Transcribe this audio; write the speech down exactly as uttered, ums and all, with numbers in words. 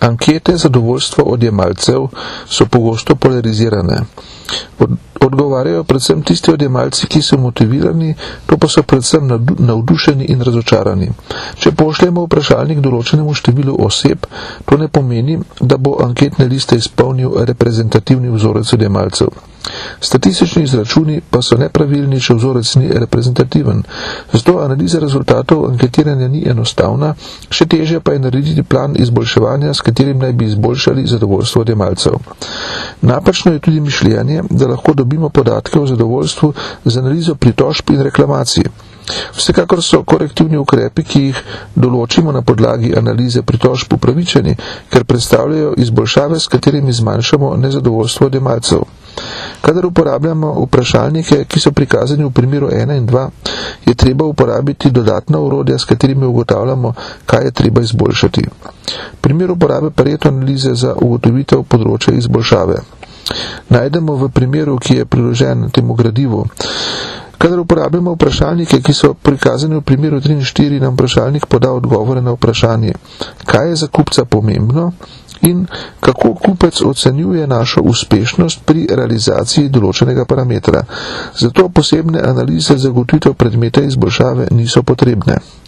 Ankete zadovoljstva odjemalcev so pogosto polarizirane. Od, odgovarjajo predvsem tisti odjemalci, ki so motivirani, to pa so predvsem navdušeni in razočarani. Če pošljemo vprašalnik določenemu številu oseb, to ne pomeni, da bo anketne liste izpolnil reprezentativni vzorec odjemalcev. Statistični izračuni pa so nepravilni, če vzorec ni reprezentativen. Zato analiza rezultatov anketiranja ni enostavna, še težje pa je narediti plan izboljševanja, s katerim naj bi izboljšali zadovoljstvo odjemalcev. Napačno je tudi mišljenje, da lahko dobimo podatke o zadovoljstvu z analizo pritožb in reklamacij. Vsekakor so korektivni ukrepi, ki jih določimo na podlagi analize pritožb, upravičeni, ker predstavljajo izboljšave, s katerimi zmanjšamo nezadovoljstvo odjemalcev. Kadar uporabljamo vprašalnike, ki so prikazani v primeru ena in dva, je treba uporabiti dodatna orodja, s katerimi ugotavljamo, kaj je treba izboljšati. Primer uporabe Pareto analize za ugotovitev področja izboljšave najdemo v primeru, ki je priložen temu gradivu. Kadar uporabljamo vprašalnike, ki so prikazani v primeru tri in štiri, nam vprašalnik poda odgovore na vprašanje, kaj je za kupca pomembno in kako kupec ocenjuje našo uspešnost pri realizaciji določenega parametra. Zato posebne analize za ugotovitev predmeta izboljšave niso potrebne.